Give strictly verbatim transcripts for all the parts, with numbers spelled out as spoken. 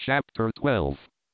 Chapter twelve.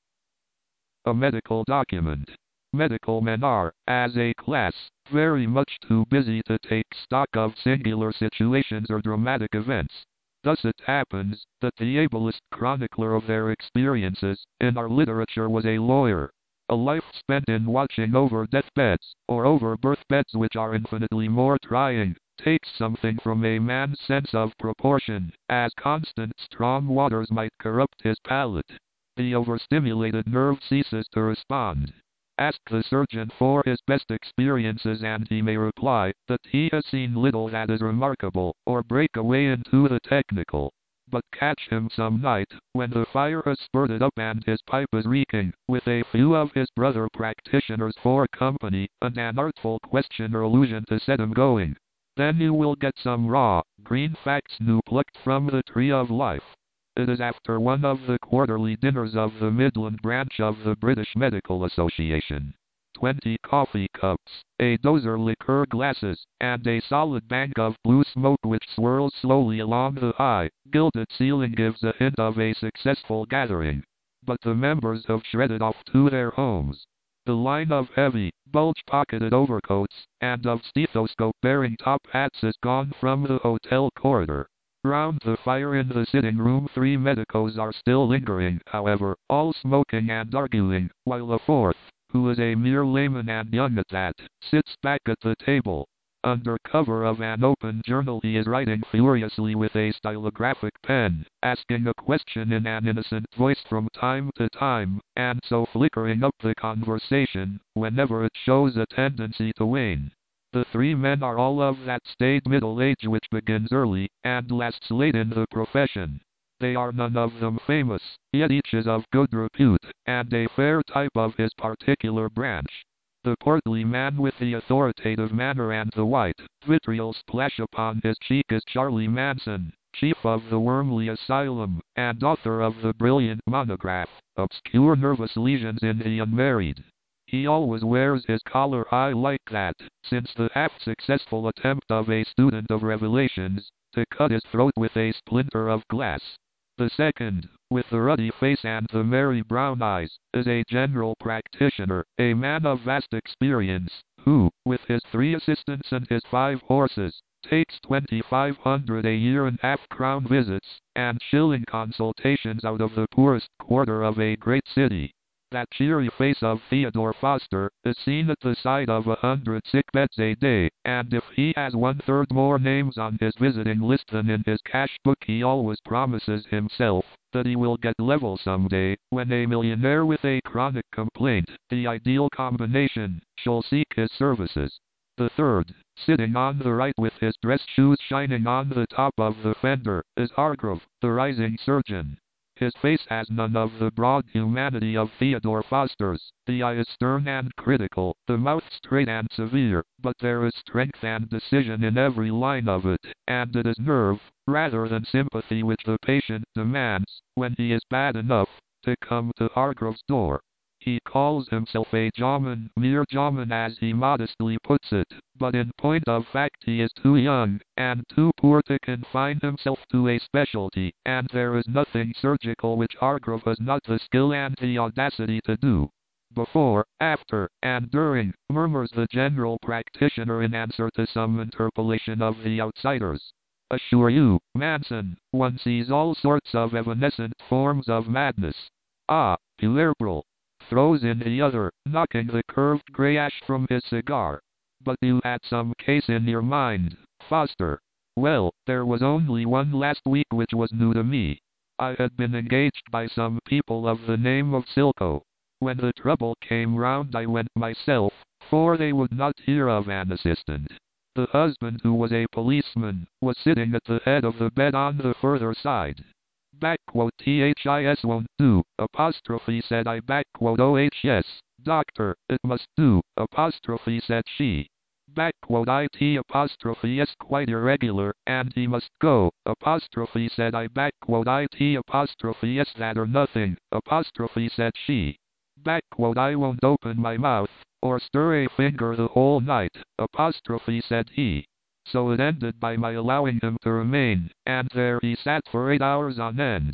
A medical document. Medical men are, as a class, very much too busy to take stock of singular situations or dramatic events. Thus it happens that the ablest chronicler of their experiences in our literature was a lawyer. A life spent in watching over deathbeds, or over birthbeds which are infinitely more trying, takes something from a man's sense of proportion, as constant strong waters might corrupt his palate. The overstimulated nerve ceases to respond. Ask the surgeon for his best experiences and he may reply that he has seen little that is remarkable, or break away into the technical. But catch him some night, when the fire has spurted up and his pipe is reeking, with a few of his brother practitioners for company, and an artful question or allusion to set him going. Then you will get some raw, green facts new plucked from the tree of life. It is after one of the quarterly dinners of the Midland branch of the British Medical Association. Twenty coffee cups, a dozen liqueur glasses, and a solid bank of blue smoke which swirls slowly along the high, gilded ceiling gives a hint of a successful gathering. But the members have shredded off to their homes. The line of heavy, bulge-pocketed overcoats, and of stethoscope-bearing top hats is gone from the hotel corridor. Round the fire in the sitting room three medicos are still lingering, however, all smoking and arguing, while a fourth, who is a mere layman and young at that, sits back at the table. Under cover of an open journal he is writing furiously with a stylographic pen, asking a question in an innocent voice from time to time, and so flickering up the conversation, whenever it shows a tendency to wane. The three men are all of that staid middle age which begins early, and lasts late in the profession. They are none of them famous, yet each is of good repute, and a fair type of his particular branch. The portly man with the authoritative manner and the white, vitriol splash upon his cheek is Charlie Manson, chief of the Wormley Asylum, and author of the brilliant monograph, Obscure Nervous Lesions in the Unmarried. He always wears his collar high like that, since the half-successful attempt of a student of Revelations, to cut his throat with a splinter of glass. The second, with the ruddy face and the merry brown eyes, is a general practitioner, a man of vast experience, who, with his three assistants and his five horses, takes twenty-five hundred a year in half-crown visits, and shilling consultations out of the poorest quarter of a great city. That cheery face of Theodore Foster is seen at the side of a hundred sick beds a day, and if he has one-third more names on his visiting list than in his cash book he always promises himself that he will get level someday, when a millionaire with a chronic complaint, the ideal combination, shall seek his services. The third, sitting on the right with his dress shoes shining on the top of the fender, is Hargrove, the rising surgeon. His face has none of the broad humanity of Theodore Foster's. The eye is stern and critical, the mouth straight and severe, but there is strength and decision in every line of it, and it is nerve, rather than sympathy which the patient demands, when he is bad enough, to come to Hargrove's door. He calls himself a jawman, mere jawman as he modestly puts it, but in point of fact he is too young, and too poor to confine himself to a specialty, and there is nothing surgical which Hargrove has not the skill and the audacity to do. Before, after, and during, murmurs the general practitioner in answer to some interpolation of the outsiders. Assure you, Manson, one sees all sorts of evanescent forms of madness. Ah, puerbral. Throws in the other, knocking the curved grey ash from his cigar. But you had some case in your mind, Foster. Well, there was only one last week which was new to me. I had been engaged by some people of the name of Silko. When the trouble came round I went myself, for they would not hear of an assistant. The husband, who was a policeman, was sitting at the head of the bed on the further side. Backquote this won't do, apostrophe said I backquote oh yes, doctor, it must do, apostrophe said she. Backquote it apostrophe s quite irregular, and he must go, apostrophe said I backquote it apostrophe s that or nothing, apostrophe said she. Backquote I won't open my mouth, or stir a finger the whole night, apostrophe said he. So it ended by my allowing him to remain, and there he sat for eight hours on end.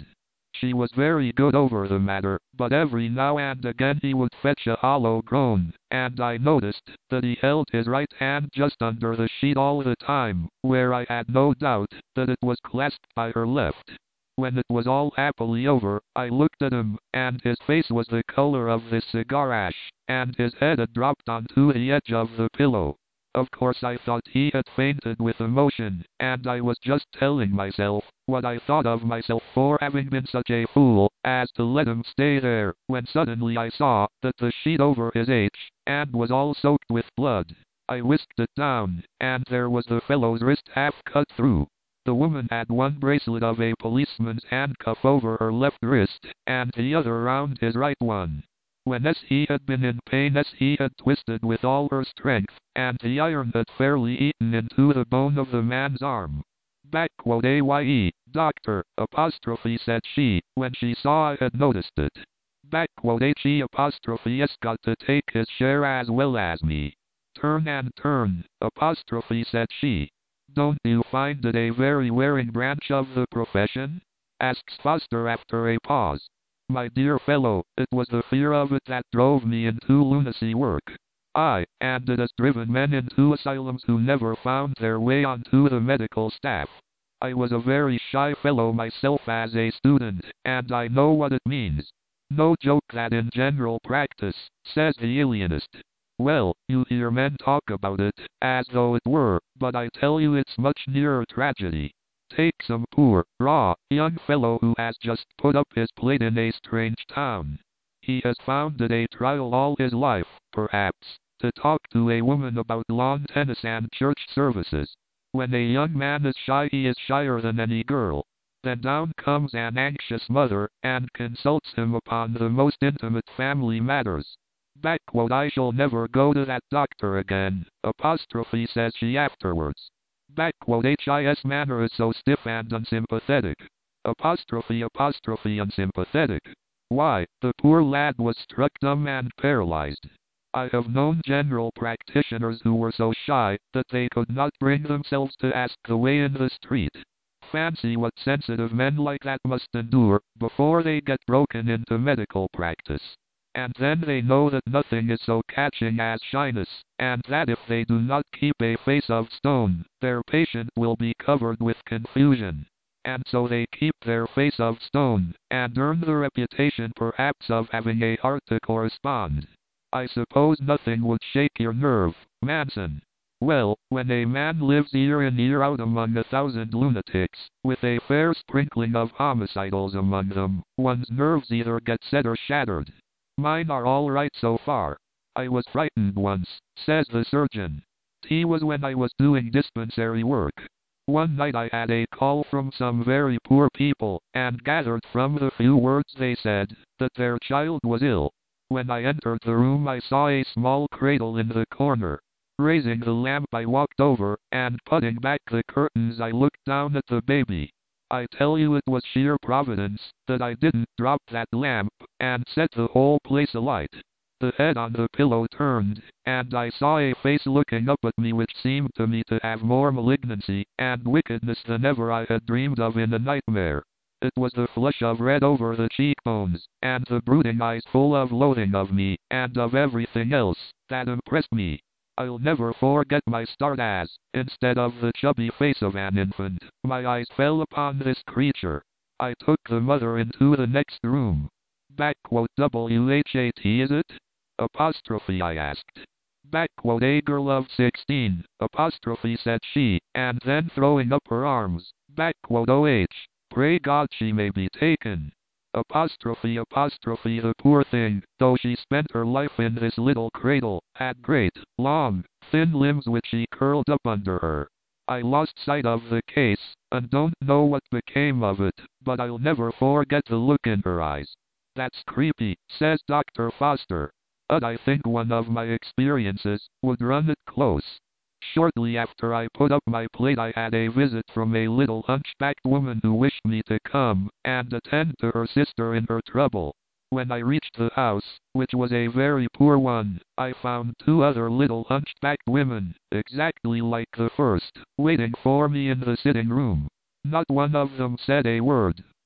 She was very good over the matter, but every now and again he would fetch a hollow groan, and I noticed that he held his right hand just under the sheet all the time, where I had no doubt that it was clasped by her left. When it was all happily over, I looked at him, and his face was the color of the cigar ash, and his head had dropped onto the edge of the pillow. Of course I thought he had fainted with emotion, and I was just telling myself what I thought of myself for having been such a fool as to let him stay there, when suddenly I saw that the sheet over his H and was all soaked with blood. I whisked it down, and there was the fellow's wrist half cut through. The woman had one bracelet of a policeman's handcuff over her left wrist, and the other round his right one. When as he had been in pain as he had twisted with all her strength, and the iron had fairly eaten into the bone of the man's arm. Backquote aye, doctor, apostrophe said she, when she saw I had noticed it. Backquote he apostrophe s got to take his share as well as me. Turn and turn, apostrophe said she. Don't you find it a very wearing branch of the profession? Asks Foster after a pause. My dear fellow, it was the fear of it that drove me into lunacy work. Aye, and it has driven men into asylums who never found their way onto the medical staff. I was a very shy fellow myself as a student, and I know what it means. No joke that in general practice, says the alienist. Well, you hear men talk about it, as though it were, but I tell you it's much nearer tragedy. Take some poor, raw, young fellow who has just put up his plate in a strange town. He has found it a trial all his life, perhaps, to talk to a woman about lawn tennis and church services. When a young man is shy, he is shyer than any girl. Then down comes an anxious mother, and consults him upon the most intimate family matters. Backquote I shall never go to that doctor again, apostrophe says she afterwards. Backquote his manner is so stiff and unsympathetic. Apostrophe apostrophe unsympathetic. Why, the poor lad was struck dumb and paralyzed. I have known general practitioners who were so shy that they could not bring themselves to ask the way in the street. Fancy what sensitive men like that must endure before they get broken into medical practice. And then they know that nothing is so catching as shyness, and that if they do not keep a face of stone, their patient will be covered with confusion. And so they keep their face of stone, and earn the reputation perhaps of having a heart to correspond. I suppose nothing would shake your nerve, Manson. Well, when a man lives year in year out among a thousand lunatics, with a fair sprinkling of homicidals among them, one's nerves either get set or shattered. Mine are all right so far. I was frightened once, says the surgeon. T was when I was doing dispensary work. One night I had a call from some very poor people, and gathered from the few words they said, that their child was ill. When I entered the room I saw a small cradle in the corner. Raising the lamp I walked over, and putting back the curtains I looked down at the baby. I tell you it was sheer providence that I didn't drop that lamp, and set the whole place alight. The head on the pillow turned, and I saw a face looking up at me which seemed to me to have more malignancy and wickedness than ever I had dreamed of in a nightmare. It was the flush of red over the cheekbones, and the brooding eyes full of loathing of me, and of everything else, that impressed me. I'll never forget my start as, instead of the chubby face of an infant, my eyes fell upon this creature. I took the mother into the next room. Backquote W H A T is it? Apostrophe I asked. Backquote a girl of sixteen, apostrophe said she, and then throwing up her arms, backquote O H, pray God she may be taken. Apostrophe apostrophe the poor thing, though she spent her life in this little cradle, had great, long, thin limbs which she curled up under her. I lost sight of the case, and don't know what became of it, but I'll never forget the look in her eyes. That's creepy, says Doctor Foster. But I think one of my experiences would run it close. Shortly after I put up my plate I had a visit from a little hunchbacked woman who wished me to come and attend to her sister in her trouble. When I reached the house, which was a very poor one, I found two other little hunchbacked women, exactly like the first, waiting for me in the sitting room. Not one of them said a word,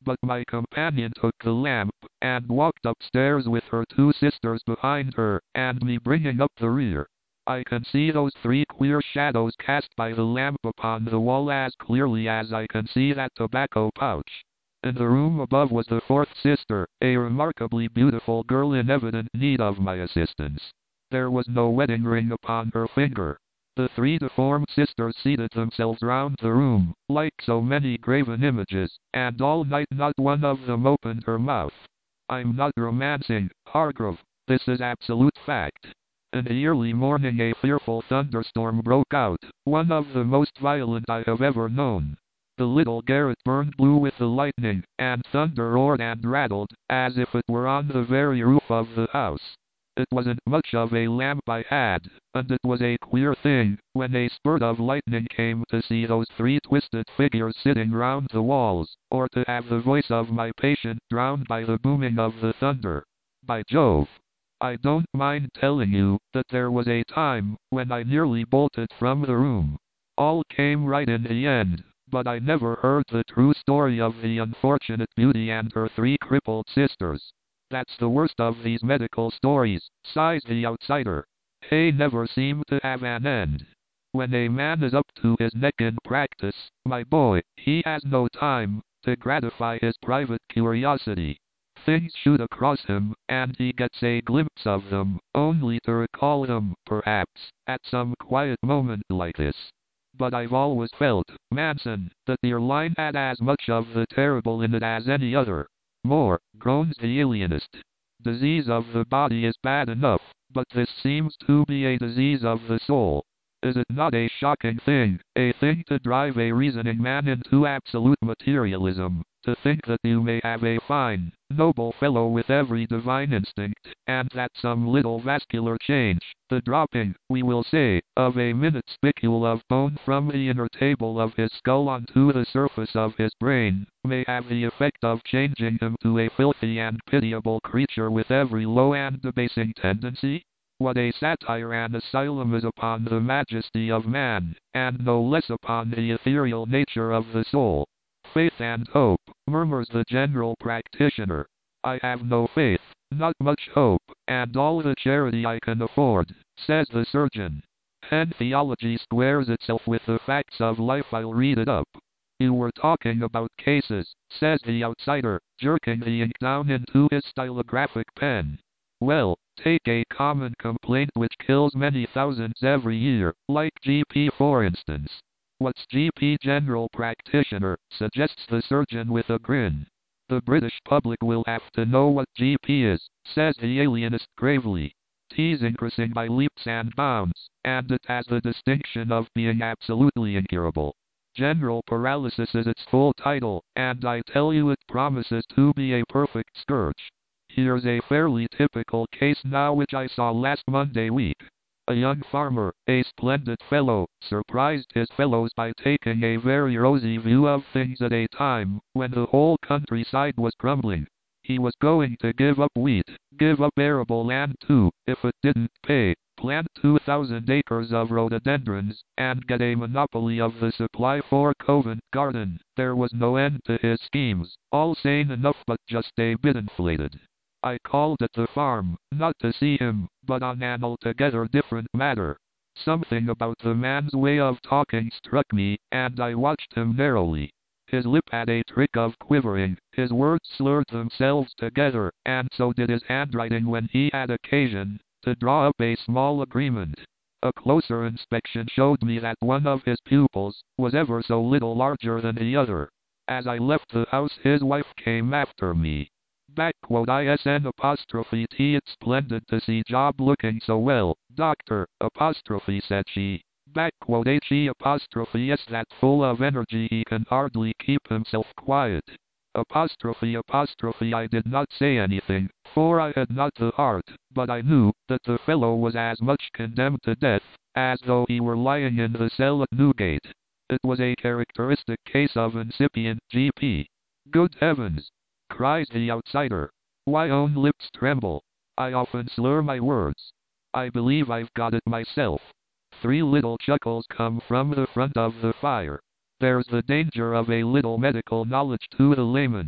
but my companion took the lamp, and walked upstairs with her two sisters behind her, and me bringing up the rear. I can see those three queer shadows cast by the lamp upon the wall as clearly as I can see that tobacco pouch. In the room above was the fourth sister, a remarkably beautiful girl in evident need of my assistance. There was no wedding ring upon her finger. The three deformed sisters seated themselves round the room, like so many graven images, and all night not one of them opened her mouth. I'm not romancing, Hargrave. This is absolute fact. In the early morning a fearful thunderstorm broke out, one of the most violent I have ever known. The little garret burned blue with the lightning, and thunder roared and rattled, as if it were on the very roof of the house. It wasn't much of a lamp I had, and it was a queer thing, when a spurt of lightning came, to see those three twisted figures sitting round the walls, or to have the voice of my patient drowned by the booming of the thunder. By Jove! I don't mind telling you that there was a time when I nearly bolted from the room. All came right in the end, but I never heard the true story of the unfortunate beauty and her three crippled sisters. That's the worst of these medical stories, sighs the outsider. They never seem to have an end. When a man is up to his neck in practice, my boy, he has no time to gratify his private curiosity. Things shoot across him, and he gets a glimpse of them, only to recall them, perhaps, at some quiet moment like this. But I've always felt, Manson, that your line had as much of the terrible in it as any other. More, groans the alienist. Disease of the body is bad enough, but this seems to be a disease of the soul. Is it not a shocking thing, a thing to drive a reasoning man into absolute materialism, to think that you may have a fine, noble fellow with every divine instinct, and that some little vascular change, the dropping, we will say, of a minute spicule of bone from the inner table of his skull onto the surface of his brain, may have the effect of changing him to a filthy and pitiable creature with every low and debasing tendency? What a satire and asylum is upon the majesty of man, and no less upon the ethereal nature of the soul. Faith and hope, murmurs the general practitioner. I have no faith, not much hope, and all the charity I can afford, says the surgeon. Then theology squares itself with the facts of life. I'll read it up. You were talking about cases, says the outsider, jerking the ink down into his stylographic pen. Well, take a common complaint which kills many thousands every year, like G P for instance. What's G P? General practitioner, suggests the surgeon with a grin. The British public will have to know what G P is, says the alienist gravely. T's increasing by leaps and bounds, and it has the distinction of being absolutely incurable. General paralysis is its full title, and I tell you it promises to be a perfect scourge. Here's a fairly typical case now which I saw last Monday week. A young farmer, a splendid fellow, surprised his fellows by taking a very rosy view of things at a time when the whole countryside was crumbling. He was going to give up wheat, give up arable land too, if it didn't pay, plant two thousand acres of rhododendrons, and get a monopoly of the supply for Covent Garden. There was no end to his schemes, all sane enough but just a bit inflated. I called at the farm, not to see him, but on an altogether different matter. Something about the man's way of talking struck me, and I watched him narrowly. His lip had a trick of quivering, his words slurred themselves together, and so did his handwriting when he had occasion to draw up a small agreement. A closer inspection showed me that one of his pupils was ever so little larger than the other. As I left the house his wife came after me. Backquote ISN apostrophe T. It's splendid to see Job looking so well, doctor, apostrophe said she. Backquote HE apostrophe S. That full of energy he can hardly keep himself quiet. Apostrophe apostrophe I did not say anything, for I had not the heart, but I knew that the fellow was as much condemned to death as though he were lying in the cell at Newgate. It was a characteristic case of incipient G P. Good heavens! Cries the outsider. My own lips tremble. I often slur my words. I believe I've got it myself. Three little chuckles come from the front of the fire. There's the danger of a little medical knowledge to the layman.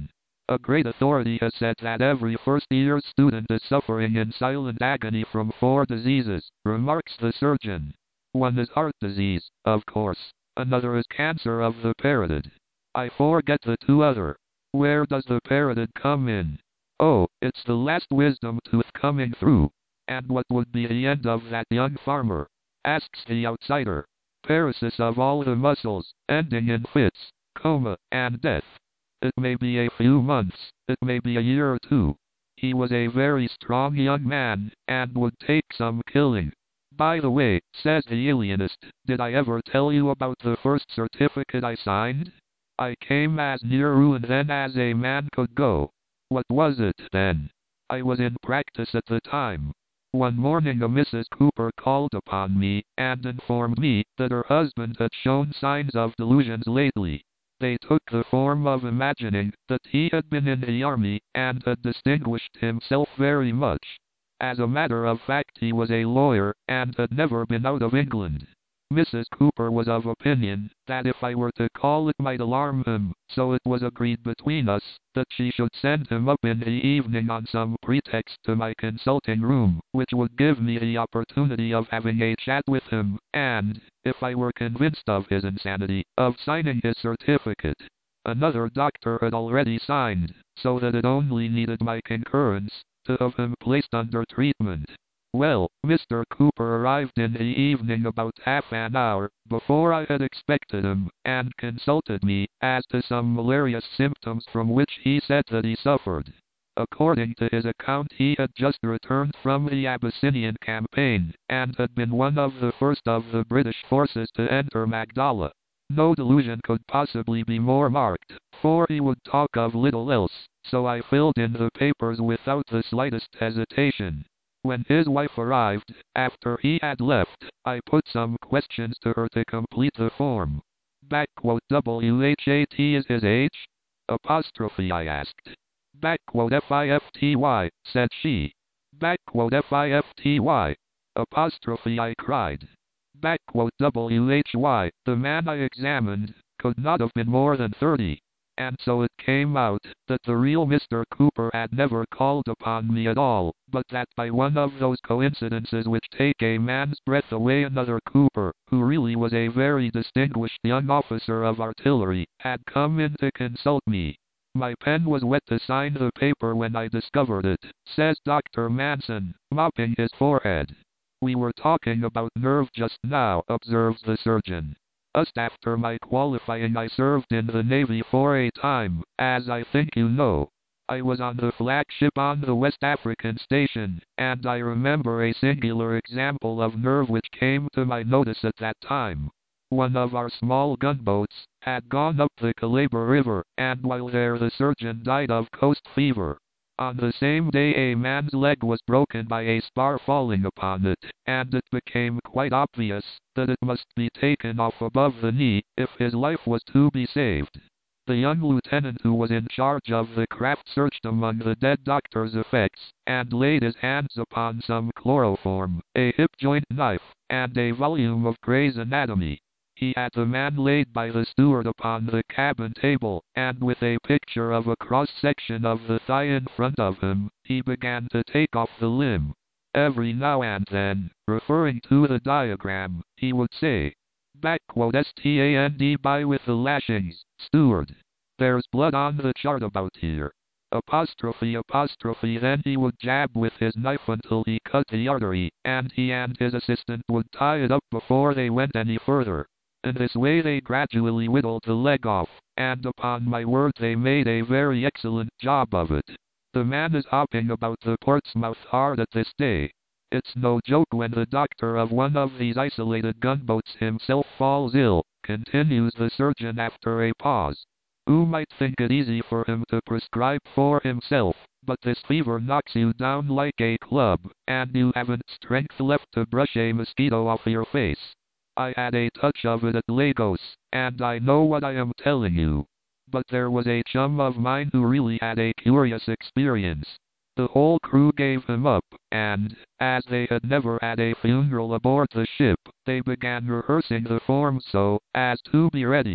A great authority has said that every first-year student is suffering in silent agony from four diseases, remarks the surgeon. One is heart disease, of course. Another is cancer of the parotid. I forget the two other. Where does the parotid come in? Oh, it's the last wisdom tooth coming through. And what would be the end of that young farmer? Asks the outsider. Paralysis of all the muscles, ending in fits, coma, and death. It may be a few months, it may be a year or two. He was a very strong young man, and would take some killing. By the way, says the alienist, did I ever tell you about the first certificate I signed? I came as near ruin then as a man could go. What was it then? I was in practice at the time. One morning a Missus Cooper called upon me, and informed me that her husband had shown signs of delusions lately. They took the form of imagining that he had been in the army, and had distinguished himself very much. As a matter of fact he was a lawyer, and had never been out of England. Missus Cooper was of opinion that if I were to call it might alarm him, so it was agreed between us that she should send him up in the evening on some pretext to my consulting room, which would give me the opportunity of having a chat with him, and, if I were convinced of his insanity, of signing his certificate. Another doctor had already signed, so that it only needed my concurrence to have him placed under treatment. Well, Mister Cooper arrived in the evening about half an hour before I had expected him, and consulted me as to some malarious symptoms from which he said that he suffered. According to his account he had just returned from the Abyssinian campaign, and had been one of the first of the British forces to enter Magdala. No delusion could possibly be more marked, for he would talk of little else, so I filled in the papers without the slightest hesitation. When his wife arrived, after he had left, I put some questions to her to complete the form. Backquote W H A T is his age? Apostrophe I asked. Backquote F I F T Y, said she. Backquote F I F T Y. Apostrophe I cried. Backquote W H Y, the man I examined, could not have been more than thirty. And so it came out that the real Mister Cooper had never called upon me at all, but that by one of those coincidences which take a man's breath away, another Cooper, who really was a very distinguished young officer of artillery, had come in to consult me. My pen was wet to sign the paper when I discovered it, says Doctor Manson, mopping his forehead. We were talking about nerve just now, observes the surgeon. Just after my qualifying I served in the Navy for a time, as I think you know. I was on the flagship on the West African station, and I remember a singular example of nerve which came to my notice at that time. One of our small gunboats had gone up the Calabar River, and while there the surgeon died of coast fever. On the same day a man's leg was broken by a spar falling upon it, and it became quite obvious that it must be taken off above the knee if his life was to be saved. The young lieutenant who was in charge of the craft searched among the dead doctor's effects, and laid his hands upon some chloroform, a hip-joint knife, and a volume of Gray's Anatomy. He had the man laid by the steward upon the cabin table, and with a picture of a cross-section of the thigh in front of him, he began to take off the limb. Every now and then, referring to the diagram, he would say, backquote stand by with the lashings, steward. There's blood on the chart about here. Apostrophe apostrophe then he would jab with his knife until he cut the artery, and he and his assistant would tie it up before they went any further. In this way they gradually whittled the leg off, and upon my word they made a very excellent job of it. The man is hopping about the Portsmouth hard at this day. It's no joke when the doctor of one of these isolated gunboats himself falls ill, continues the surgeon after a pause. Who might think it easy for him to prescribe for himself, but this fever knocks you down like a club, and you haven't strength left to brush a mosquito off your face. I had a touch of it at Lagos, and I know what I am telling you. But there was a chum of mine who really had a curious experience. The whole crew gave him up, and, as they had never had a funeral aboard the ship, they began rehearsing the form so as to be ready.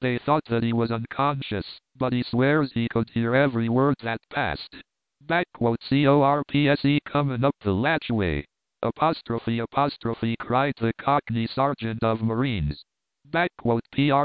They thought that he was unconscious, but he swears he could hear every word that passed. Backquote corpse coming up the latchway. Apostrophe apostrophe cried the Cockney Sergeant of Marines. Backquote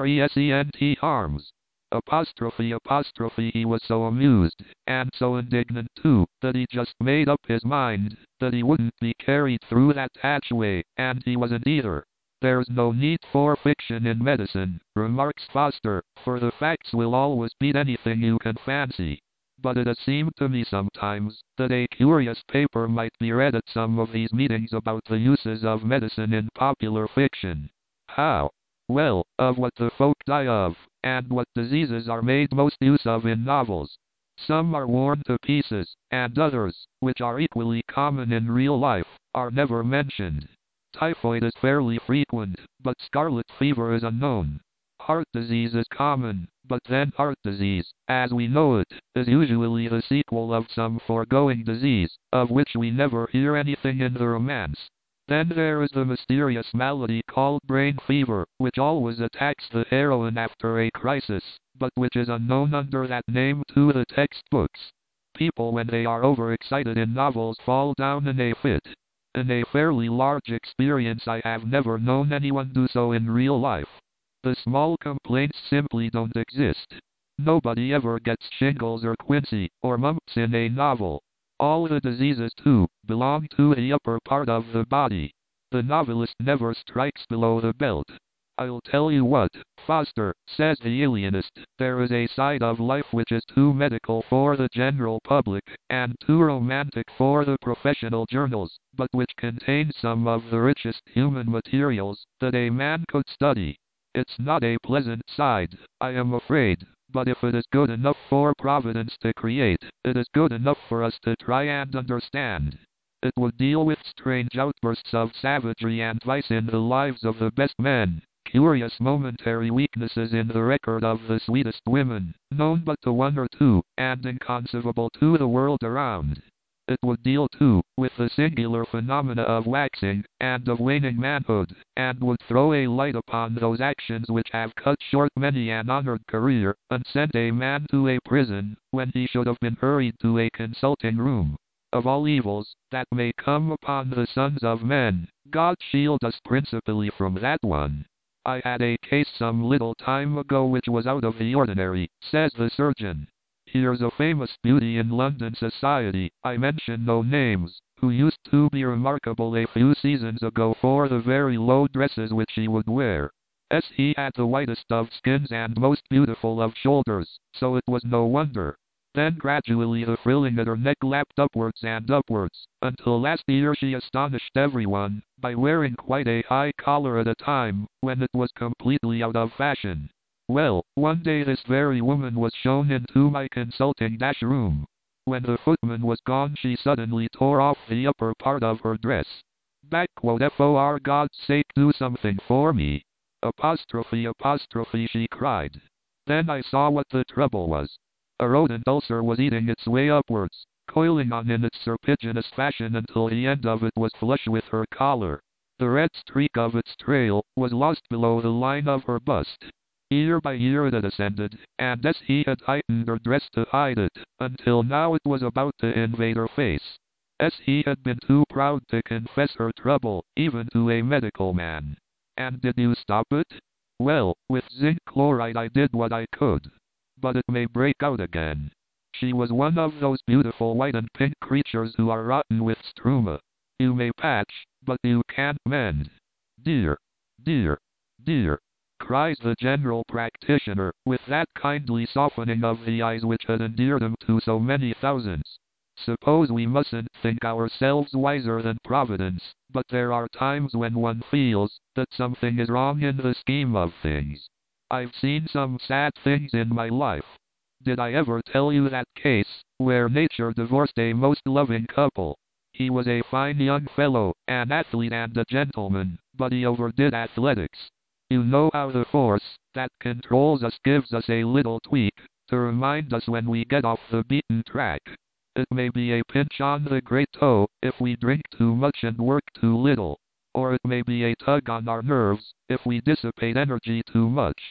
present arms. Apostrophe apostrophe he was so amused, and so indignant too, that he just made up his mind that he wouldn't be carried through that hatchway, and he wasn't either. There's no need for fiction in medicine, remarks Foster, for the facts will always beat anything you can fancy. But it has seemed to me sometimes that a curious paper might be read at some of these meetings about the uses of medicine in popular fiction. How? Well, of what the folk die of, and what diseases are made most use of in novels. Some are worn to pieces, and others, which are equally common in real life, are never mentioned. Typhoid is fairly frequent, but scarlet fever is unknown. Heart disease is common, but then heart disease, as we know it, is usually the sequel of some foregoing disease, of which we never hear anything in the romance. Then there is the mysterious malady called brain fever, which always attacks the heroine after a crisis, but which is unknown under that name to the textbooks. People when they are overexcited in novels fall down in a fit. In a fairly large experience I have never known anyone do so in real life. The small complaints simply don't exist. Nobody ever gets shingles or quinsy, or mumps in a novel. All the diseases, too, belong to the upper part of the body. The novelist never strikes below the belt. I'll tell you what, Foster, says the alienist, there is a side of life which is too medical for the general public, and too romantic for the professional journals, but which contains some of the richest human materials that a man could study. It's not a pleasant side, I am afraid, but if it is good enough for Providence to create, it is good enough for us to try and understand. It would deal with strange outbursts of savagery and vice in the lives of the best men, curious momentary weaknesses in the record of the sweetest women, known but to one or two, and inconceivable to the world around. It would deal, too, with the singular phenomena of waxing and of waning manhood, and would throw a light upon those actions which have cut short many an honored career, and sent a man to a prison, when he should have been hurried to a consulting room. Of all evils that may come upon the sons of men, God shield us principally from that one. I had a case some little time ago which was out of the ordinary, says the surgeon. Here's a famous beauty in London society, I mention no names, who used to be remarkable a few seasons ago for the very low dresses which she would wear. As he had the whitest of skins and most beautiful of shoulders, so it was no wonder. Then gradually the frilling at her neck lapped upwards and upwards, until last year she astonished everyone, by wearing quite a high collar at a time, when it was completely out of fashion. Well, one day this very woman was shown into my consulting dash room. When the footman was gone she suddenly tore off the upper part of her dress. Backquote for God's sake do something for me. Apostrophe apostrophe she cried. Then I saw what the trouble was. A rodent ulcer was eating its way upwards, coiling on in its serpiginous fashion until the end of it was flush with her collar. The red streak of its trail was lost below the line of her bust. Year by year it had ascended, and as he had heightened her dress to hide it, until now it was about to invade her face. As he had been too proud to confess her trouble, even to a medical man. And did you stop it? Well, with zinc chloride I did what I could. But it may break out again. She was one of those beautiful white and pink creatures who are rotten with struma. You may patch, but you can't mend. Dear, dear, dear, cries the general practitioner, with that kindly softening of the eyes which had endeared him to so many thousands. Suppose we mustn't think ourselves wiser than Providence, but there are times when one feels that something is wrong in the scheme of things. I've seen some sad things in my life. Did I ever tell you that case, where nature divorced a most loving couple? He was a fine young fellow, an athlete and a gentleman, but he overdid athletics. You know how the force that controls us gives us a little tweak, to remind us when we get off the beaten track. It may be a pinch on the great toe, if we drink too much and work too little. Or it may be a tug on our nerves, if we dissipate energy too much.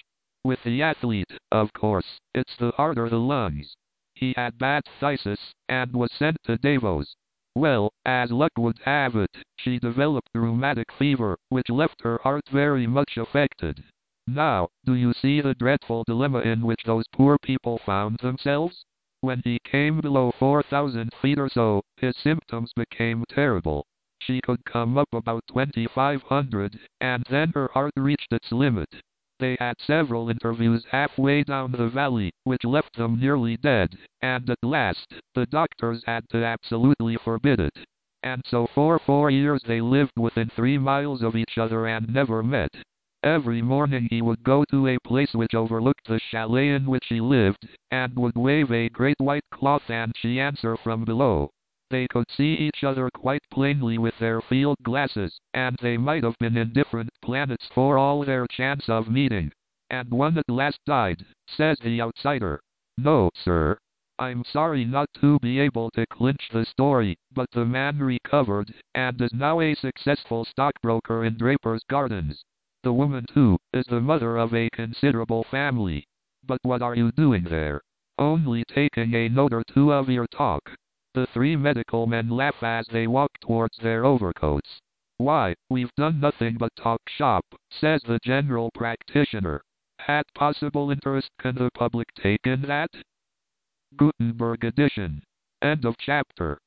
With the athlete, of course, it's the heart or the lungs. He had bad phthisis, and was sent to Davos. Well, as luck would have it, she developed rheumatic fever, which left her heart very much affected. Now, do you see the dreadful dilemma in which those poor people found themselves? When he came below four thousand feet or so, his symptoms became terrible. She could come up about twenty-five hundred, and then her heart reached its limit. They had several interviews halfway down the valley, which left them nearly dead, and at last, the doctors had to absolutely forbid it. And so for four years they lived within three miles of each other and never met. Every morning he would go to a place which overlooked the chalet in which he lived, and would wave a great white cloth and she answer from below. They could see each other quite plainly with their field glasses, and they might have been in different planets for all their chance of meeting. And one at last died, says the outsider. No, sir. I'm sorry not to be able to clinch the story, but the man recovered, and is now a successful stockbroker in Draper's Gardens. The woman, too, is the mother of a considerable family. But what are you doing there? Only taking a note or two of your talk. The three medical men laugh as they walk towards their overcoats. Why, we've done nothing but talk shop, says the general practitioner. At possible interest, can the public take in that? Gutenberg edition. End of chapter.